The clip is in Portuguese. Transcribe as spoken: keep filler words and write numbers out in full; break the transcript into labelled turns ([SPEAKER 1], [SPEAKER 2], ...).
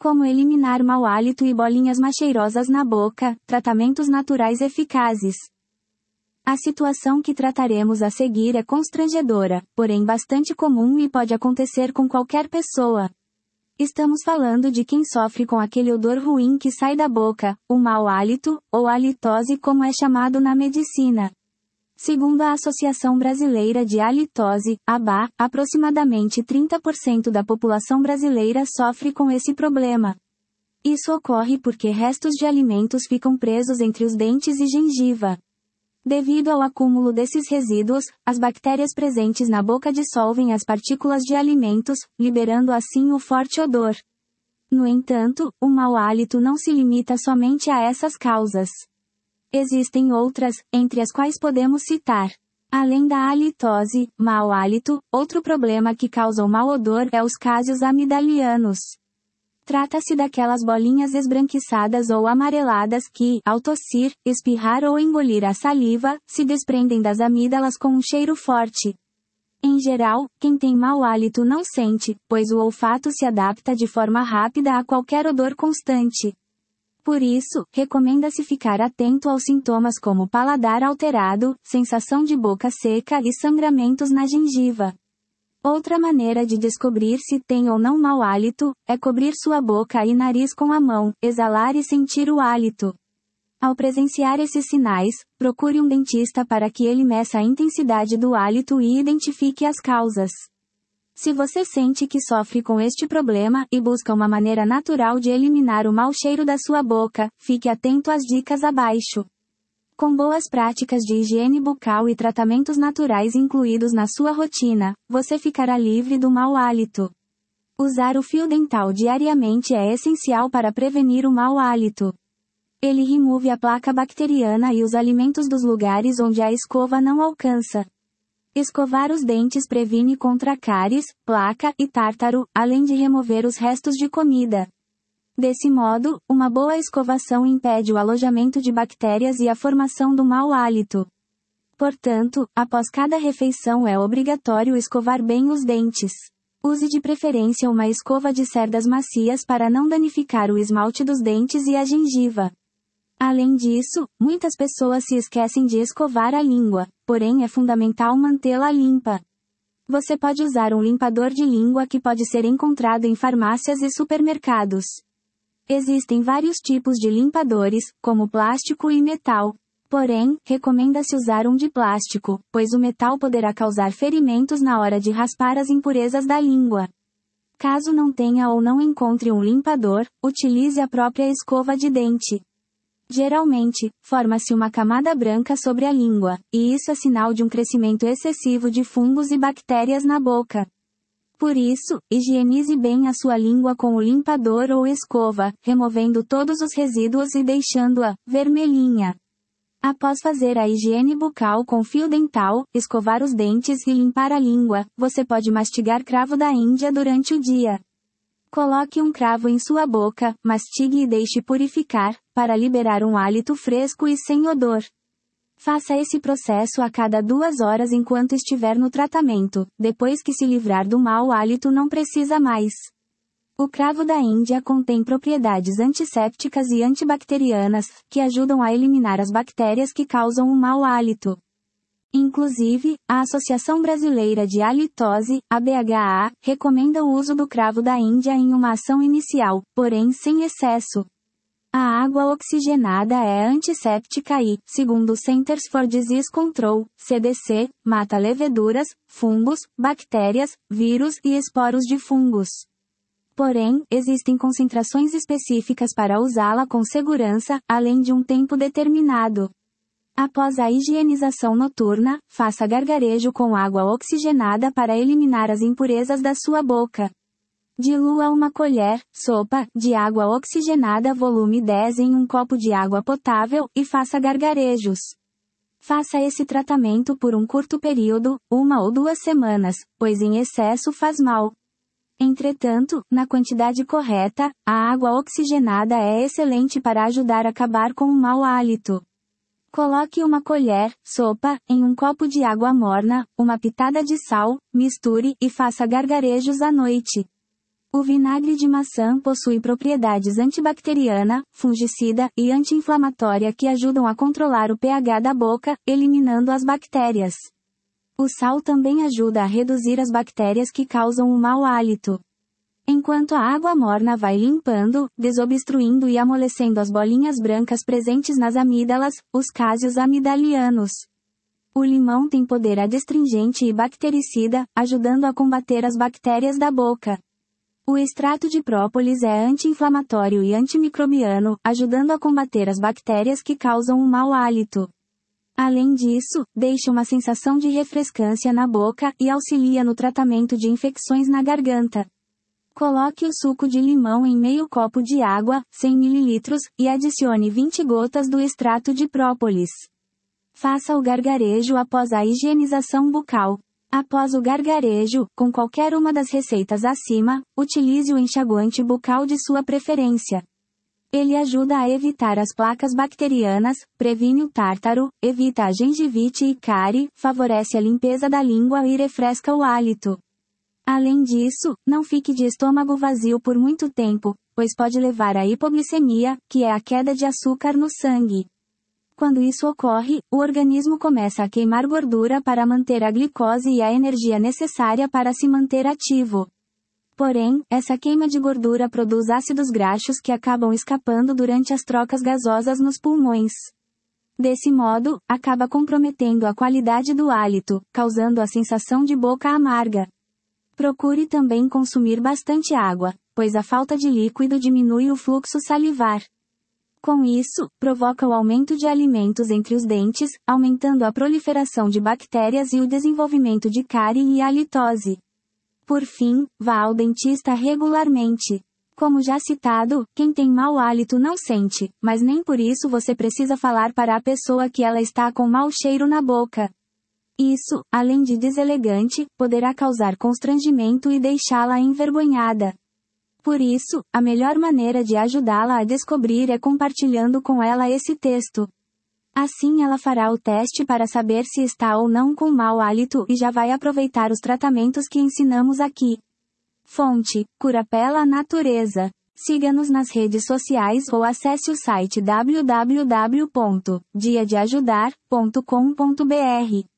[SPEAKER 1] Como eliminar mau hálito e bolinhas macheirosas na boca, tratamentos naturais eficazes. A situação que trataremos a seguir é constrangedora, porém bastante comum e pode acontecer com qualquer pessoa. Estamos falando de quem sofre com aquele odor ruim que sai da boca, o mau hálito, ou halitose como é chamado na medicina. Segundo a Associação Brasileira de Halitose, A B A, aproximadamente trinta por cento da população brasileira sofre com esse problema. Isso ocorre porque restos de alimentos ficam presos entre os dentes e gengiva. Devido ao acúmulo desses resíduos, as bactérias presentes na boca dissolvem as partículas de alimentos, liberando assim o forte odor. No entanto, o mau hálito não se limita somente a essas causas. Existem outras, entre as quais podemos citar. Além da halitose, mau hálito, outro problema que causa o mau odor é os cásios amidalianos. Trata-se daquelas bolinhas esbranquiçadas ou amareladas que, ao tossir, espirrar ou engolir a saliva, se desprendem das amígdalas com um cheiro forte. Em geral, quem tem mau hálito não sente, pois o olfato se adapta de forma rápida a qualquer odor constante. Por isso, recomenda-se ficar atento aos sintomas como paladar alterado, sensação de boca seca e sangramentos na gengiva. Outra maneira de descobrir se tem ou não mau hálito, é cobrir sua boca e nariz com a mão, exalar e sentir o hálito. Ao presenciar esses sinais, procure um dentista para que ele meça a intensidade do hálito e identifique as causas. Se você sente que sofre com este problema e busca uma maneira natural de eliminar o mau cheiro da sua boca, fique atento às dicas abaixo. Com boas práticas de higiene bucal e tratamentos naturais incluídos na sua rotina, você ficará livre do mau hálito. Usar o fio dental diariamente é essencial para prevenir o mau hálito. Ele remove a placa bacteriana e os alimentos dos lugares onde a escova não alcança. Escovar os dentes previne contra cáries, placa e tártaro, além de remover os restos de comida. Desse modo, uma boa escovação impede o alojamento de bactérias e a formação do mau hálito. Portanto, após cada refeição é obrigatório escovar bem os dentes. Use de preferência uma escova de cerdas macias para não danificar o esmalte dos dentes e a gengiva. Além disso, muitas pessoas se esquecem de escovar a língua, porém é fundamental mantê-la limpa. Você pode usar um limpador de língua que pode ser encontrado em farmácias e supermercados. Existem vários tipos de limpadores, como plástico e metal. Porém, recomenda-se usar um de plástico, pois o metal poderá causar ferimentos na hora de raspar as impurezas da língua. Caso não tenha ou não encontre um limpador, utilize a própria escova de dente. Geralmente, forma-se uma camada branca sobre a língua, e isso é sinal de um crescimento excessivo de fungos e bactérias na boca. Por isso, higienize bem a sua língua com o limpador ou escova, removendo todos os resíduos e deixando-a vermelhinha. Após fazer a higiene bucal com fio dental, escovar os dentes e limpar a língua, você pode mastigar cravo da Índia durante o dia. Coloque um cravo em sua boca, mastigue e deixe purificar, para liberar um hálito fresco e sem odor. Faça esse processo a cada duas horas enquanto estiver no tratamento, depois que se livrar do mau hálito não precisa mais. O cravo da Índia contém propriedades antissépticas e antibacterianas, que ajudam a eliminar as bactérias que causam o mau hálito. Inclusive, a Associação Brasileira de Halitose, A B H A, recomenda o uso do cravo da Índia em uma ação inicial, porém sem excesso. A água oxigenada é antisséptica e, segundo o Centers for Disease Control, C D C, mata leveduras, fungos, bactérias, vírus e esporos de fungos. Porém, existem concentrações específicas para usá-la com segurança, além de um tempo determinado. Após a higienização noturna, faça gargarejo com água oxigenada para eliminar as impurezas da sua boca. Dilua uma colher, sopa, de água oxigenada volume dez em um copo de água potável, e faça gargarejos. Faça esse tratamento por um curto período, uma ou duas semanas, pois em excesso faz mal. Entretanto, na quantidade correta, a água oxigenada é excelente para ajudar a acabar com o mau hálito. Coloque uma colher, sopa, em um copo de água morna, uma pitada de sal, misture e faça gargarejos à noite. O vinagre de maçã possui propriedades antibacteriana, fungicida e anti-inflamatória que ajudam a controlar o pH da boca, eliminando as bactérias. O sal também ajuda a reduzir as bactérias que causam o mau hálito. Enquanto a água morna vai limpando, desobstruindo e amolecendo as bolinhas brancas presentes nas amígdalas, os cásios amidalianos. O limão tem poder adstringente e bactericida, ajudando a combater as bactérias da boca. O extrato de própolis é anti-inflamatório e antimicrobiano, ajudando a combater as bactérias que causam o mau hálito. Além disso, deixa uma sensação de refrescância na boca e auxilia no tratamento de infecções na garganta. Coloque o suco de limão em meio copo de água, cem mililitros, e adicione vinte gotas do extrato de própolis. Faça o gargarejo após a higienização bucal. Após o gargarejo, com qualquer uma das receitas acima, utilize o enxaguante bucal de sua preferência. Ele ajuda a evitar as placas bacterianas, previne o tártaro, evita a gengivite e cárie, favorece a limpeza da língua e refresca o hálito. Além disso, não fique de estômago vazio por muito tempo, pois pode levar à hipoglicemia, que é a queda de açúcar no sangue. Quando isso ocorre, o organismo começa a queimar gordura para manter a glicose e a energia necessária para se manter ativo. Porém, essa queima de gordura produz ácidos graxos que acabam escapando durante as trocas gasosas nos pulmões. Desse modo, acaba comprometendo a qualidade do hálito, causando a sensação de boca amarga. Procure também consumir bastante água, pois a falta de líquido diminui o fluxo salivar. Com isso, provoca o aumento de alimentos entre os dentes, aumentando a proliferação de bactérias e o desenvolvimento de cárie e halitose. Por fim, vá ao dentista regularmente. Como já citado, quem tem mau hálito não sente, mas nem por isso você precisa falar para a pessoa que ela está com mau cheiro na boca. Isso, além de deselegante, poderá causar constrangimento e deixá-la envergonhada. Por isso, a melhor maneira de ajudá-la a descobrir é compartilhando com ela esse texto. Assim ela fará o teste para saber se está ou não com mau hálito e já vai aproveitar os tratamentos que ensinamos aqui. Fonte: Curapela Natureza. Siga-nos nas redes sociais ou acesse o site w w w ponto dia de ajudar ponto com ponto b r.